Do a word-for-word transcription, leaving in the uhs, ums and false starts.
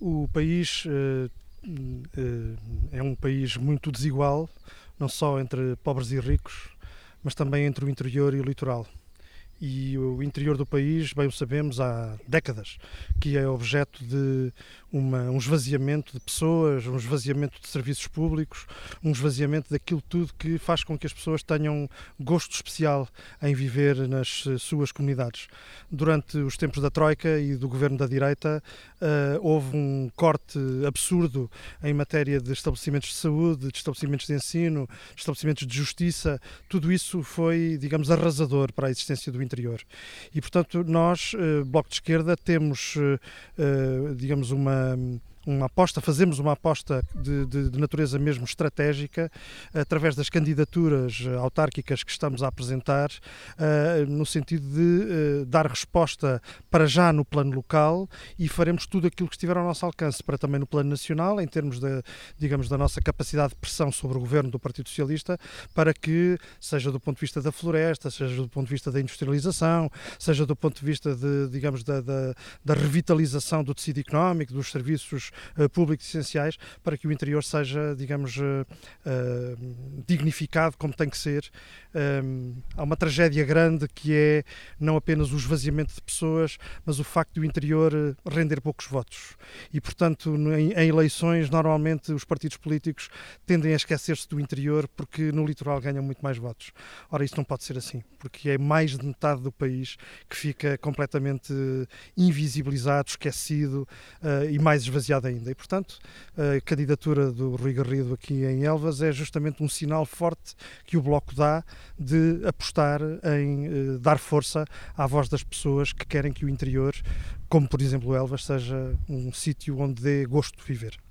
O país eh, eh, é um país muito desigual, não só entre pobres e ricos, mas também entre o interior e o litoral. E o interior do país, bem o sabemos, há décadas, que é objeto de uma, um esvaziamento de pessoas, um esvaziamento de serviços públicos, um esvaziamento daquilo tudo que faz com que as pessoas tenham gosto especial em viver nas suas comunidades. Durante os tempos da Troika e do governo da direita, uh, houve um corte absurdo em matéria de estabelecimentos de saúde, de estabelecimentos de ensino, de estabelecimentos de justiça. Tudo isso foi, digamos, arrasador para a existência do interior. Interior. E, portanto, nós, Bloco de Esquerda, temos, digamos, uma, uma aposta, fazemos uma aposta de, de, de natureza mesmo estratégica, através das candidaturas autárquicas que estamos a apresentar, no sentido de dar resposta para já no plano local, e faremos tudo aquilo que estiver ao nosso alcance para também no plano nacional, em termos da, digamos, da nossa capacidade de pressão sobre o governo do Partido Socialista, para que, seja do ponto de vista da floresta, seja do ponto de vista da industrialização, seja do ponto de vista de, digamos, da, da, da revitalização do tecido económico, dos serviços uh, públicos essenciais, para que o interior seja, digamos, uh, uh, dignificado como tem que ser. Um, há uma tragédia grande que é não apenas o esvaziamento de pessoas, mas o facto do interior render poucos votos. E, portanto, em, em eleições, normalmente os partidos políticos tendem a esquecer-se do interior, porque no litoral ganham muito mais votos. Ora, isso não pode ser assim, porque é mais de metade do país que fica completamente invisibilizado, esquecido uh, e mais esvaziado ainda. E, portanto, a candidatura do Rui Garrido aqui em Elvas é justamente um sinal forte que o Bloco dá de apostar em uh, dar força à voz das pessoas que querem que o interior, como por exemplo Elvas, seja um sítio onde dê gosto de viver.